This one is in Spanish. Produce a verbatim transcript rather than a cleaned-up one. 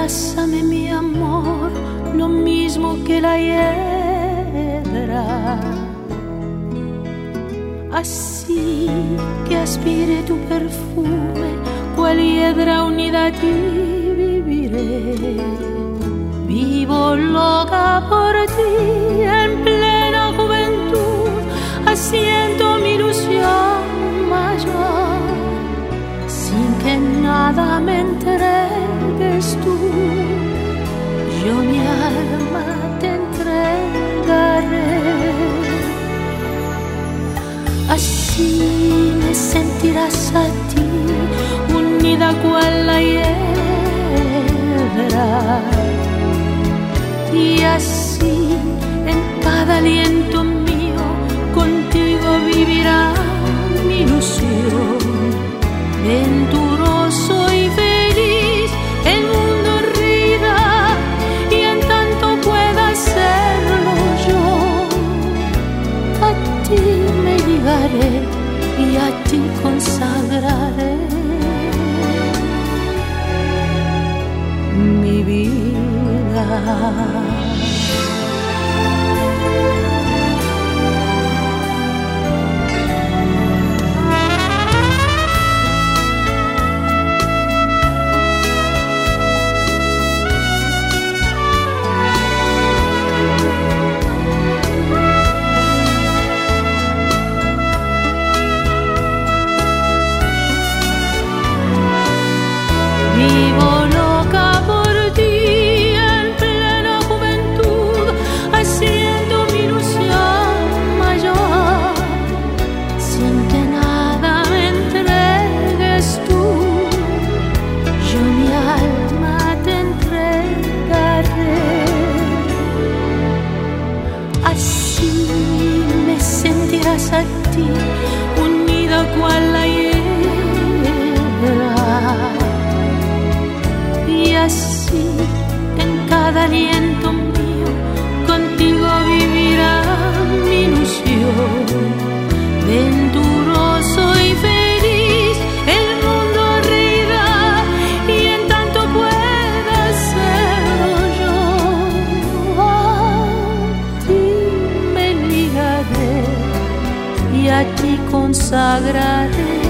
Abrázame mi amor, lo mismo que la hiedra, así que aspire tu perfume, cual hiedra unida a ti viviré. Vivo loca por ti en plena juventud, haciendo mi ilusión mayor, sin que nada me entregues tú, yo mi alma te entregaré. Así me sentirás a ti, unida cual la hiedra, y así en cada aliento mío contigo vivirá mi ilusión. Venturoso y feliz el mundo reirá, y en tanto pueda serlo yo, a ti me ligaré y a ti consagraré mi vida. Vivo loca por ti en plena juventud, haciendo mi ilusión mayor, sin que nada me entregues tú, yo mi alma te entregaré. Así me sentirás a ti, unida cual la hiedra, y así en cada aliento mío contigo vivirá mi ilusión. Venturoso y feliz el mundo reirá, y en tanto pueda serlo yo, a ti me ligaré y a ti consagraré